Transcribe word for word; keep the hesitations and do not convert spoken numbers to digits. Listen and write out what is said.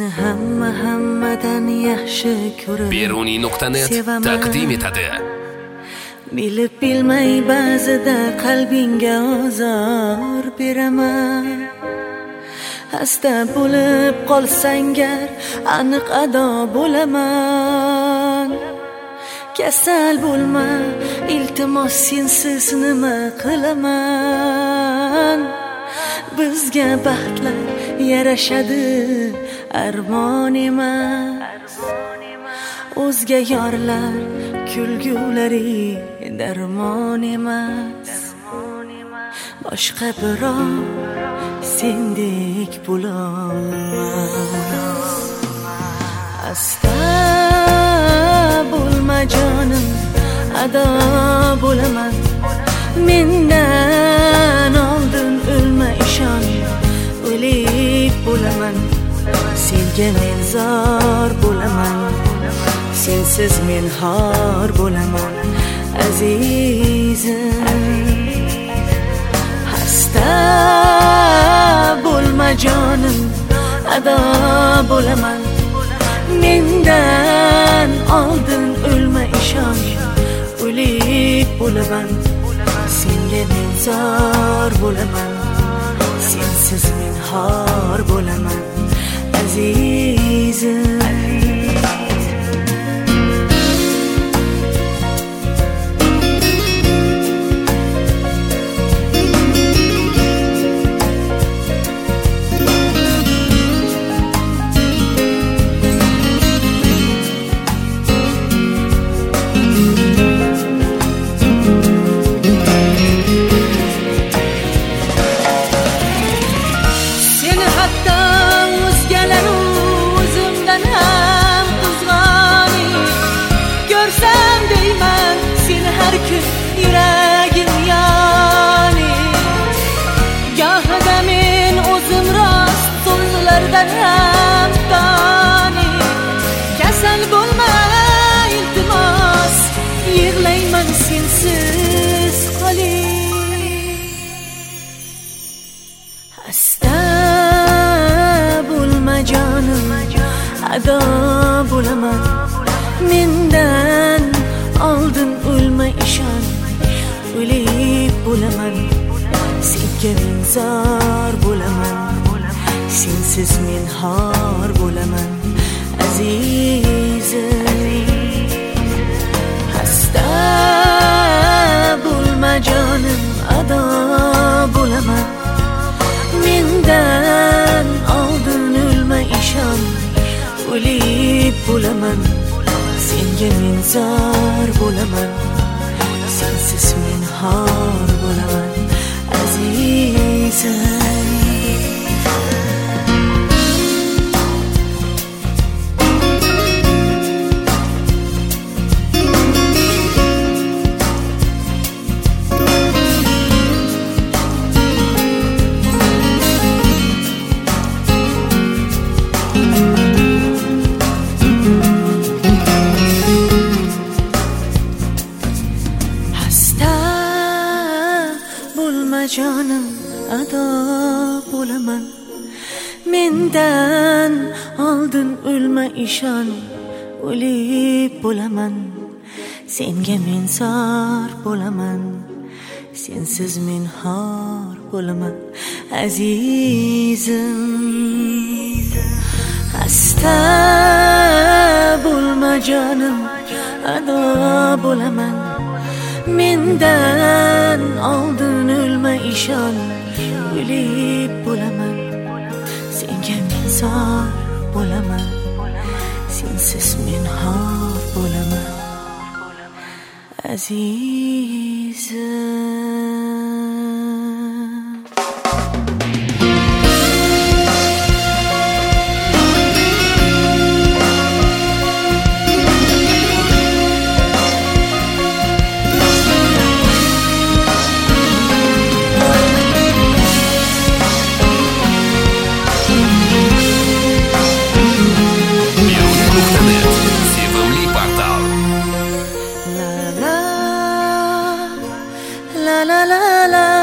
Seni hamma hammadan yaxshi ko'rib Beruniy nuqta net taqdim etadi. Bilib bilmay ba'zida qalbingga ozor beraman. Hasta bo'lib qolsang gar aniq ado bo'laman. Kasal bo'lma, iltimos sensiz nima qilaman. Bizga baxtlar yarashadi, armon emas. O'zga yorlar kulgulari darmon emas. Boshqa birov sendek bo'lolmas. Asta bo'lma jonim, ado bo'laman. Mendan oldin o'lma ishon, o'lik bo'laman. Senga men zor bo'laman, sensiz men xor bo'laman azizim. Hasta bo'lma jonim, ado bo'laman. Mendan oldin o'lma ishon, o'lik bo'laman. Senga men zor bo'laman, sensiz men xor bo'laman azizim. Her gün yüreğim yani. Gahda men o'zim rost so'zlardan ham tani. Kasal bo'lma iltimos, yig'layman sensiz qolib. Hasta bo'lma jonim, ado bo'laman. Mendan oldin o'lma ishon, o'lik bo'laman. Senga men zor bo'laman, sensiz men xor bo'laman azizim. Hasta bo'lma jonim, ado bo'laman. Mendan oldin o'lma ishon, o'lik bo'laman. Senga men zor bo'laman, sensiz men xor bo'laman azizim. Jonim, ado bo'laman. Mendan oldin o'lma ishon, o'lik bo'laman. Senga men zor bo'laman, sensiz men xor bo'laman azizim. Hasta bo'lma jonim, ado bo'laman. Mendan oldin o'lma ishon, o'lik bo'laman. Senga men zor bo'laman, sensiz men xor bo'laman azizim. La la la la